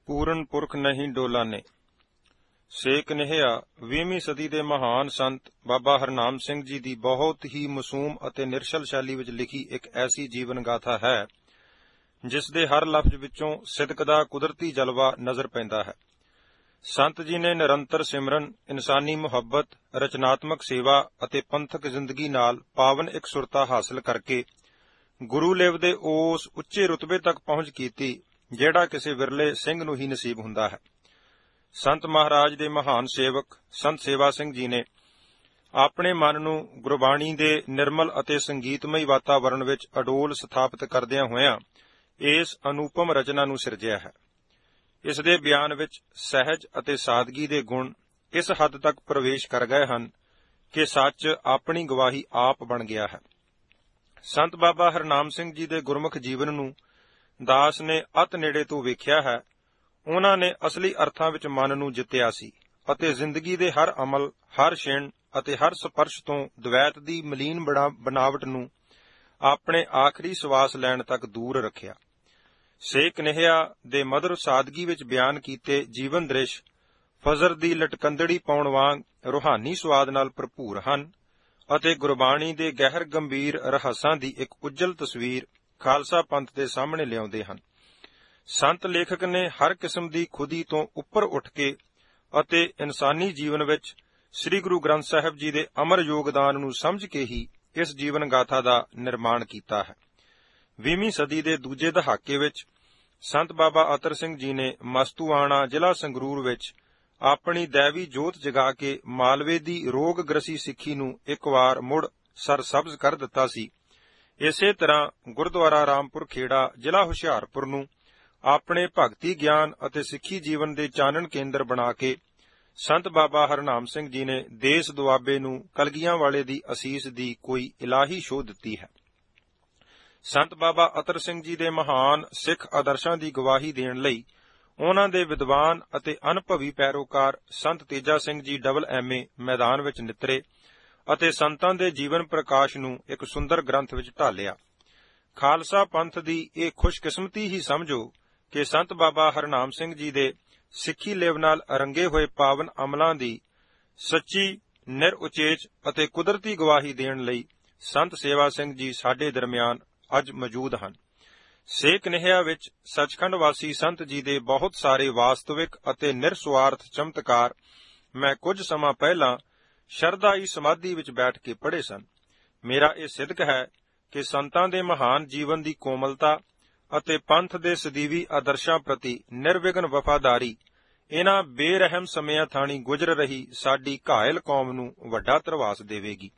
ਪੂਰਨ ਪੁਰਖ ਨਹੀਂ ਡੋਲਾਨੇ। ਸੇਕ ਨਿਹਿਆ 20ਵੀਂ ਸਦੀ ਦੇ ਮਹਾਨ ਸੰਤ ਬਾਬਾ ਹਰਨਾਮ ਸਿੰਘ ਜੀ ਦੀ ਬਹੁਤ ਹੀ ਮਾਸੂਮ ਅਤੇ ਨਿਰਛਲ ਸ਼ੈਲੀ ਵਿੱਚ ਲਿਖੀ ਇੱਕ ਐਸੀ ਜੀਵਨ ਗਾਥਾ ਹੈ ਜਿਸ ਦੇ ਹਰ ਲਫ਼ਜ਼ ਵਿੱਚੋਂ ਸਿਦਕ ਦਾ ਕੁਦਰਤੀ ਜਲਵਾ ਨਜ਼ਰ ਪੈਂਦਾ ਹੈ। ਸੰਤ ਜੀ ਨੇ ਨਿਰੰਤਰ ਸਿਮਰਨ, ਇਨਸਾਨੀ ਮੁਹੱਬਤ, ਰਚਨਾਤਮਕ ਸੇਵਾ ਅਤੇ ਪੰਥਕ ਜ਼ਿੰਦਗੀ ਨਾਲ ਪਾਵਨ ਇਕਸੁਰਤਾ ਹਾਸਲ ਕਰਕੇ ਗੁਰੂ ਲਿਵ ਦੇ ਉਸ ਉੱਚੇ ਰੁਤਬੇ ਤੱਕ ਪਹੁੰਚ ਕੀਤੀ ਜਿਹੜਾ ਕਿਸੇ ਵਿਰਲੇ ਸਿੰਘ ਨੂੰ ਹੀ ਨਸੀਬ ਹੁੰਦਾ ਹੈ। ਸੰਤ ਮਹਾਰਾਜ ਦੇ ਮਹਾਨ ਸੇਵਕ ਸੰਤ ਸੇਵਾ ਸਿੰਘ ਜੀ ਨੇ ਆਪਣੇ ਮਨ ਨੂੰ ਗੁਰਬਾਣੀ ਦੇ ਨਿਰਮਲ ਅਤੇ ਸੰਗੀਤਮਈ ਵਾਤਾਵਰਣ ਵਿੱਚ ਅਡੋਲ ਸਥਾਪਿਤ ਕਰਦਿਆਂ ਹੋਇਆਂ ਇਸ ਅਨੂਪਮ ਰਚਨਾ ਨੂੰ ਸਿਰਜਿਆ ਹੈ। ਇਸ ਦੇ ਬਿਆਨ ਵਿੱਚ ਸਹਿਜ ਅਤੇ ਸਾਦਗੀ ਦੇ ਗੁਣ ਇਸ ਹੱਦ ਤੱਕ ਪ੍ਰਵੇਸ਼ ਕਰ ਗਏ ਹਨ ਕਿ ਸੱਚ ਆਪਣੀ ਗਵਾਹੀ ਆਪ ਬਣ ਗਿਆ ਹੈ। ਸੰਤ ਬਾਬਾ ਹਰਨਾਮ ਸਿੰਘ ਜੀ ਦੇ ਗੁਰਮੁਖ ਜੀਵਨ ਨੂੰ ਦਾਸ ਨੇ ਅਤ ਨੇੜੇ ਤੋਂ ਵੇਖਿਆ ਹੈ। ਉਹਨਾਂ ਨੇ ਅਸਲੀ ਅਰਥਾਂ ਵਿੱਚ ਮਨ ਨੂੰ ਜਿੱਤਿਆ ਸੀ ਅਤੇ ਜ਼ਿੰਦਗੀ ਦੇ ਹਰ ਅਮਲ, ਹਰ ਛਿਣ ਅਤੇ ਹਰ ਸਪਰਸ਼ ਤੋਂ ਦਵੈਤ ਦੀ ਮਲੀਨ ਬਨਾਵਟ ਨੂੰ ਆਪਣੇ ਆਖਰੀ ਸਵਾਸ ਲੈਣ ਤੱਕ ਦੂਰ ਰੱਖਿਆ। ਸੇਕ ਨਿਹਿਆ ਦੇ ਮਧੁਰ ਸਾਦਗੀ ਵਿੱਚ ਬਿਆਨ ਕੀਤੇ ਜੀਵਨ ਦ੍ਰਿਸ਼ ਫਜ਼ਰ ਦੀ ਲਟਕੰਦੜੀ ਪਾਉਣ ਵਾਂਗ ਰੂਹਾਨੀ ਸਵਾਦ ਨਾਲ ਭਰਪੂਰ ਹਨ ਅਤੇ ਗੁਰਬਾਣੀ ਦੇ ਗਹਿਰ ਗੰਭੀਰ ਰਹੱਸਾਂ ਦੀ ਇੱਕ ਉੱਜਲ ਤਸਵੀਰ ਖਾਲਸਾ ਪੰਥ ਦੇ ਸਾਹਮਣੇ ਲਿਆਉਂਦੇ ਹਨ। ਸੰਤ ਲੇਖਕ ਨੇ ਹਰ ਕਿਸਮ ਦੀ ਖੁਦੀ ਤੋਂ ਉੱਪਰ ਉੱਠ ਕੇ ਅਤੇ ਇਨਸਾਨੀ ਜੀਵਨ ਵਿੱਚ ਸ੍ਰੀ ਗੁਰੂ ਗ੍ਰੰਥ ਸਾਹਿਬ ਜੀ ਦੇ ਅਮਰ ਯੋਗਦਾਨ ਨੂੰ ਸਮਝ ਕੇ ਹੀ ਇਸ ਜੀਵਨ ਗਾਥਾ ਦਾ ਨਿਰਮਾਣ ਕੀਤਾ ਹੈ। 20ਵੀਂ ਸਦੀ ਦੇ ਦੂਜੇ ਦਹਾਕੇ ਵਿੱਚ ਸੰਤ ਬਾਬਾ ਅਤਰ ਸਿੰਘ ਜੀ ਨੇ ਮਸਤੂਆਣਾ ਜ਼ਿਲ੍ਹਾ ਸੰਗਰੂਰ ਵਿੱਚ ਆਪਣੀ ਦੈਵੀ ਜੋਤ ਜਗਾ ਕੇ ਮਾਲਵੇ ਦੀ ਰੋਗ ਗ੍ਰਸੀ ਸਿੱਖੀ ਨੂੰ ਇੱਕ ਵਾਰ ਮੁੜ ਸਰਸਬਜ਼ ਕਰ ਦਿੱਤਾ ਸੀ। ਇਸੇ ਤਰ੍ਹਾਂ ਗੁਰਦੁਆਰਾ ਰਾਮਪੁਰ ਖੇੜਾ ਜ਼ਿਲ੍ਹਾ ਹੁਸ਼ਿਆਰਪੁਰ ਨੂੰ ਆਪਣੇ ਭਗਤੀ ਗਿਆਨ ਅਤੇ ਸਿੱਖੀ ਜੀਵਨ ਦੇ ਚਾਨਣ ਕੇਂਦਰ ਬਣਾ ਕੇ ਸੰਤ ਬਾਬਾ ਹਰਨਾਮ ਸਿੰਘ ਜੀ ਨੇ ਦੇਸ ਦੁਆਬੇ ਨੂੰ ਕਲਗੀਆਂ ਵਾਲੇ ਦੀ ਅਸੀਸ ਦੀ ਕੋਈ ਇਲਾਹੀ ਸ਼ੋਅ ਦਿੱਤੀ ਹੈ। ਸੰਤ ਬਾਬਾ ਅਤਰ ਸਿੰਘ ਜੀ ਦੇ ਮਹਾਨ ਸਿੱਖ ਆਦਰਸ਼ਾਂ ਦੀ ਗਵਾਹੀ ਦੇਣ ਲਈ ਉਹਨਾਂ ਦੇ ਵਿਦਵਾਨ ਅਤੇ ਅਨੁਭਵੀ ਪੈਰੋਕਾਰ ਸੰਤ ਤੇਜਾ ਸਿੰਘ ਜੀ AA ਮੈਦਾਨ ਵਿੱਚ ਨਿਤਰੇ ਅਤੇ ਸੰਤਾਂ ਦੇ ਜੀਵਨ ਪ੍ਰਕਾਸ਼ ਨੂੰ ਇੱਕ ਸੁੰਦਰ ਗ੍ਰੰਥ ਵਿੱਚ ਢਾਲਿਆ। ਖਾਲਸਾ ਪੰਥ ਦੀ ਇਹ ਖੁਸ਼ਕਿਸਮਤੀ ਹੀ ਸਮਝੋ ਕਿ ਸੰਤ ਬਾਬਾ ਹਰਨਾਮ ਸਿੰਘ ਜੀ ਦੇ ਸਿੱਖੀ ਲਿਵ ਨਾਲ ਅਰੰਗੇ ਹੋਏ ਪਾਵਨ ਅਮਲਾਂ ਦੀ ਸੱਚੀ, ਨਿਰਉਚੇਚ ਅਤੇ ਕੁਦਰਤੀ ਗਵਾਹੀ ਦੇਣ ਲਈ ਸੰਤ ਸੇਵਾ ਸਿੰਘ ਜੀ ਸਾਡੇ ਦਰਮਿਆਨ ਅੱਜ ਮੌਜੂਦ ਹਨ। ਸੇਕ ਨਿਹਿਆ ਵਿੱਚ ਸੱਚਖੰਡ ਵਾਸੀ ਸੰਤ ਜੀ ਦੇ ਬਹੁਤ ਸਾਰੇ ਵਾਸਤਵਿਕ ਅਤੇ ਨਿਰਸੁਆਰਥ ਚਮਤਕਾਰ ਮੈਂ ਕੁਝ ਸਮਾਂ ਪਹਿਲਾਂ ਸ਼ਰਧਾਈ ਸਮਾਧੀ ਵਿੱਚ ਬੈਠ ਕੇ ਪੜ੍ਹੇ ਸਨ। ਮੇਰਾ ਇਹ ਸਿਦਕ ਹੈ ਕਿ ਸੰਤਾਂ ਦੇ ਮਹਾਨ ਜੀਵਨ ਦੀ ਕੋਮਲਤਾ ਅਤੇ ਪੰਥ ਦੇ ਸਦੀਵੀ ਆਦਰਸ਼ਾਂ ਪ੍ਰਤੀ ਨਿਰਵਿਘਨ ਵਫਾਦਾਰੀ ਇਹਨਾਂ ਬੇਰਹਿਮ ਸਮਿਆਂ ਥਾਣੀ ਗੁਜ਼ਰ ਰਹੀ ਸਾਡੀ ਘਾਇਲ ਕੌਮ ਨੂੰ ਵੱਡਾ ਧਰਵਾਸ ਦੇਵੇਗੀ।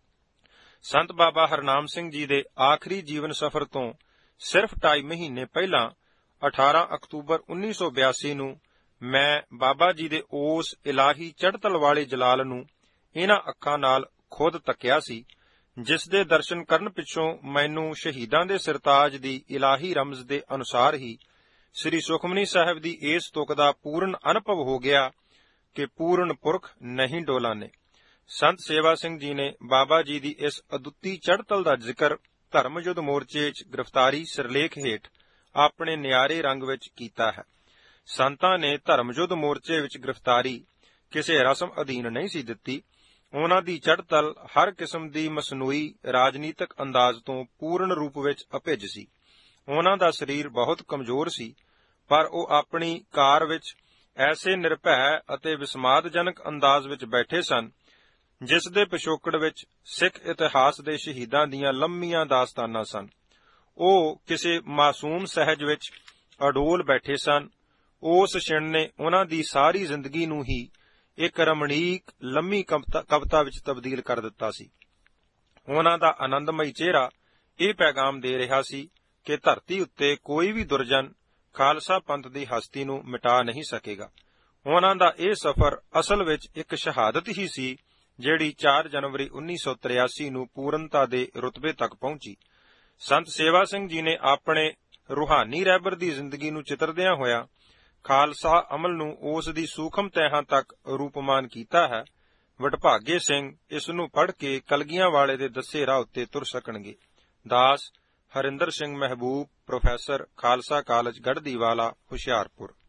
ਸੰਤ ਬਾਬਾ ਹਰਨਾਮ ਸਿੰਘ ਜੀ ਦੇ ਆਖਰੀ ਜੀਵਨ ਸਫ਼ਰ ਤੋਂ ਸਿਰਫ 2.5 ਮਹੀਨੇ ਪਹਿਲਾਂ 18 ਅਕਤੂਬਰ 1982 ਨੂੰ ਮੈਂ ਬਾਬਾ ਜੀ ਦੇ ਉਸ ਇਲਾਹੀ ਚੜ੍ਹਤਲ ਵਾਲੇ ਜਲਾਲ ਨੂੰ ਇਹਨਾਂ ਅੱਖਾਂ ਨਾਲ ਖੁਦ ਤੱਕਿਆ ਸੀ ਜਿਸ ਦੇ ਦਰਸ਼ਨ ਕਰਨ ਪਿੱਛੋਂ ਮੈਨੂੰ ਸ਼ਹੀਦਾਂ ਦੇ ਸਿਰਤਾਜ ਦੀ ਇਲਾਹੀ ਰਮਜ਼ ਦੇ ਅਨੁਸਾਰ ਹੀ ਸ੍ਰੀ ਸੁਖਮਨੀ ਸਾਹਿਬ ਦੀ ਇਸ ਤੁਕ ਦਾ ਪੂਰਨ ਅਨੁਭਵ ਹੋ ਗਿਆ ਕਿ ਪੂਰਨ ਪੁਰਖ ਨਹੀਂ ਡੋਲਾਨੇ। ਸੰਤ ਸੇਵਾ ਸਿੰਘ ਜੀ ਨੇ ਬਾਬਾ ਜੀ ਦੀ ਇਸ ਅਦੁੱਤੀ ਚੜ੍ਹਤਲ ਦਾ ਜ਼ਿਕਰ ਧਰਮ ਯੁੱਧ ਮੋਰਚੇ 'ਚ ਗ੍ਰਿਫਤਾਰੀ ਸਿਰਲੇਖ ਹੇਠ ਆਪਣੇ ਨਿਆਰੇ ਰੰਗ ਵਿੱਚ ਕੀਤਾ ਹੈ। ਸੰਤਾਂ ਨੇ ਧਰਮ ਯੁੱਧ ਮੋਰਚੇ ਵਿੱਚ ਗ੍ਰਿਫਤਾਰੀ ਕਿਸੇ ਰਸਮ ਅਧੀਨ ਨਹੀਂ ਸੀ ਦਿੱਤੀ। ਉਹਨਾਂ ਦੀ ਚੜ੍ਹਤਲ ਹਰ ਕਿਸਮ ਦੀ ਮਸਨੂਈ ਰਾਜਨੀਤਿਕ ਅੰਦਾਜ਼ ਤੋਂ ਪੂਰਨ ਰੂਪ ਵਿੱਚ ਅਭਿੱਜ ਸੀ। ਉਹਨਾਂ ਦਾ ਸਰੀਰ ਬਹੁਤ ਕਮਜ਼ੋਰ ਸੀ, ਪਰ ਉਹ ਆਪਣੀ ਕਾਰ ਵਿੱਚ ਐਸੇ ਨਿਰਭੈ ਅਤੇ ਵਿਸਮਾਦਜਨਕ ਅੰਦਾਜ਼ ਵਿੱਚ ਬੈਠੇ ਸਨ ਜਿਸ ਦੇ ਪਿਛੋਕੜ ਵਿੱਚ ਸਿੱਖ ਇਤਿਹਾਸ ਦੇ ਸ਼ਹੀਦਾਂ ਦੀਆਂ ਲੰਮੀਆਂ ਦਾਸਤਾਨਾਂ ਸਨ। ਉਹ ਕਿਸੇ ਮਾਸੂਮ ਸਹਿਜ ਵਿੱਚ ਅਡੋਲ ਬੈਠੇ ਸਨ। ਉਸ ਛਿਣ ਨੇ ਉਹਨਾਂ ਦੀ ਸਾਰੀ ਜ਼ਿੰਦਗੀ ਨੂੰ ਹੀ ਇੱਕ ਰਮਣੀਕ ਲੰਮੀ ਕਵਿਤਾ ਵਿੱਚ ਤਬਦੀਲ ਕਰ ਦਿੱਤਾ ਸੀ। ਉਹਨਾਂ ਦਾ ਆਨੰਦਮਈ ਚਿਹਰਾ ਇਹ ਪੈਗਾਮ ਦੇ ਰਿਹਾ ਸੀ ਕਿ ਧਰਤੀ ਉੱਤੇ ਕੋਈ ਵੀ ਦੁਰਜਨ ਖਾਲਸਾ ਪੰਥ ਦੀ ਹਸਤੀ ਨੂੰ ਮਿਟਾ ਨਹੀਂ ਸਕੇਗਾ। ਉਹਨਾਂ ਦਾ ਇਹ ਸਫ਼ਰ ਅਸਲ ਵਿੱਚ ਇੱਕ ਸ਼ਹਾਦਤ ਹੀ ਸੀ ਜਿਹੜੀ 4 ਜਨਵਰੀ 1983 ਨੂੰ ਪੂਰਨਤਾ ਦੇ ਰੁਤਬੇ ਤੱਕ ਪਹੁੰਚੀ। ਸੰਤ ਸੇਵਾ ਸਿੰਘ ਜੀ ਨੇ ਆਪਣੇ ਰੂਹਾਨੀ ਰਹਿਬਰ ਦੀ ਜ਼ਿੰਦਗੀ ਨੂੰ ਚਿਤਰਦਿਆਂ ਹੋਇਆ ਖਾਲਸਾ ਅਮਲ ਨੂੰ ਉਸ ਦੀ ਸੂਖਮ ਤਹਿਾਂ ਤੱਕ ਰੂਪਮਾਨ ਕੀਤਾ ਹੈ। ਵਡਭਾਗੇ ਸਿੰਘ ਇਸ ਨੂੰ ਪੜ੍ਹ ਕੇ ਕਲਗੀਆਂ ਵਾਲੇ ਦੇ ਦੱਸੇ ਰਾਹ ਉੱਤੇ ਤੁਰ ਸਕਣਗੇ। ਦਾਸ ਹਰਿੰਦਰ ਸਿੰਘ ਮਹਿਬੂਬ, ਪ੍ਰੋਫੈਸਰ, ਖਾਲਸਾ ਕਾਲਜ ਗੜ੍ਹਦੀਵਾਲਾ, ਹੁਸ਼ਿਆਰਪੁਰ।